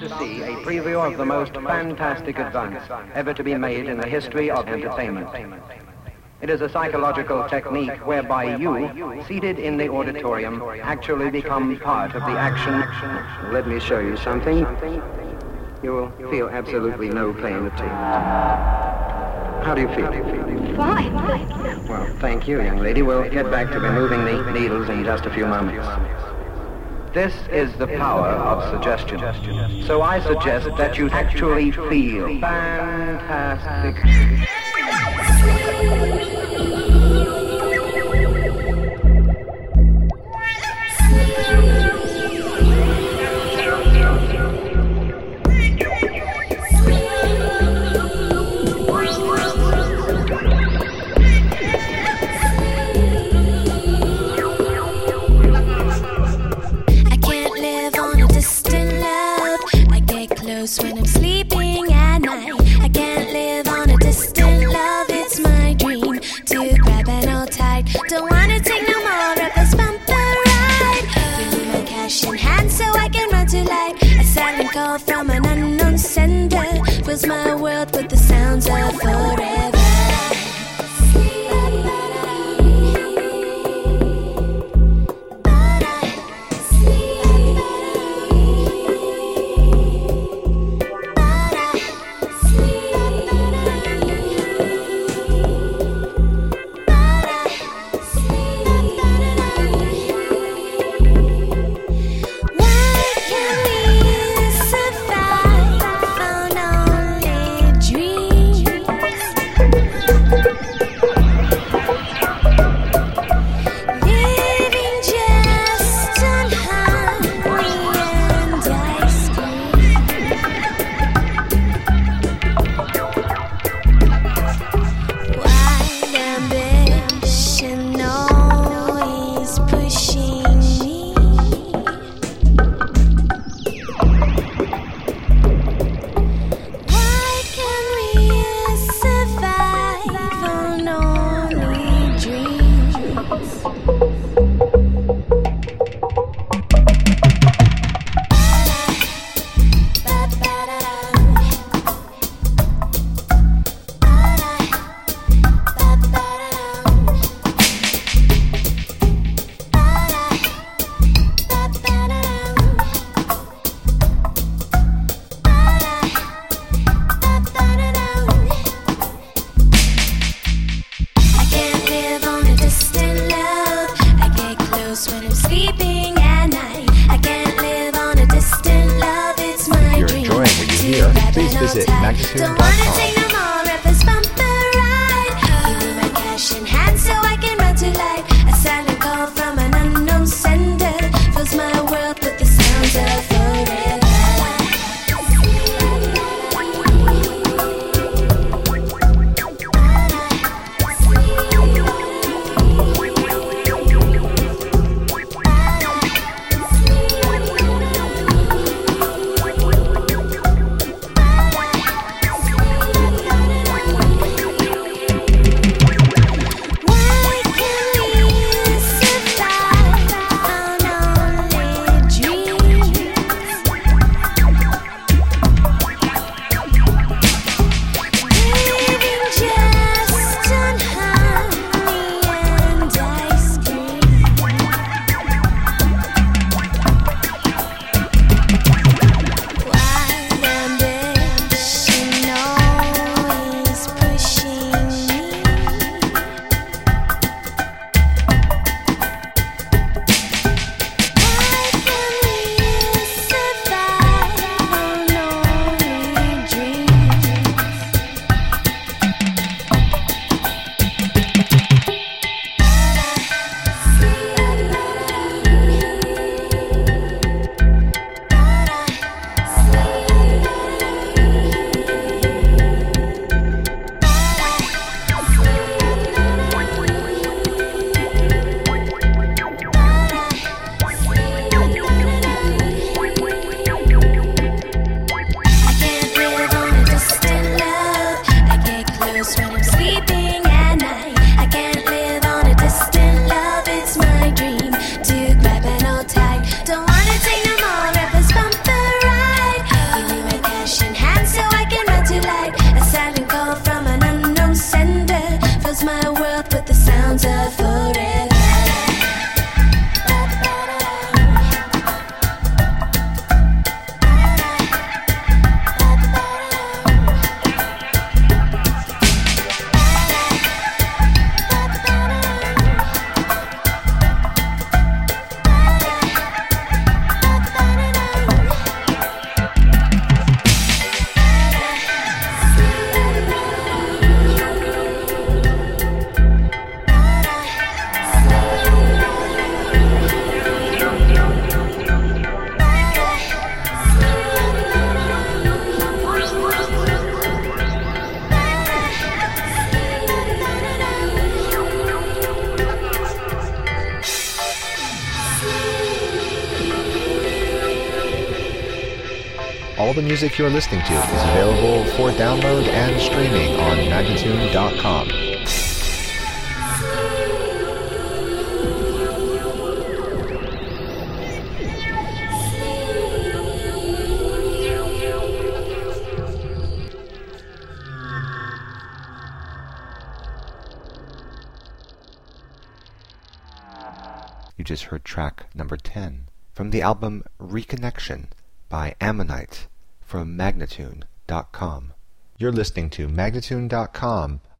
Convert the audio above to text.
to see a preview of the most fantastic advance ever to be made in the history of entertainment. It is a psychological technique whereby you, seated in the auditorium, actually become part of the action. Let me show you something. You will feel absolutely no pain at all. How do you feel? Fine. Well, thank you, young lady. We'll get back to removing the needles in just a few moments. This is the power of suggestion. So I suggest that you actually feel fantastic. When I'm sleeping at night, I can't live on a distant love. It's my dream to grab and hold tight. Don't wanna take no more of this bumper ride. Give me my cash in hand so I can run to light. A silent call from an unknown sender fills my world with the sounds of forever. Visit Magazine.com. All the music you're listening to is available for download and streaming on Magnatune.com. You just heard track number 10 from the album Reconnection by Ammonite from Magnatune.com. You're listening to Magnatune.com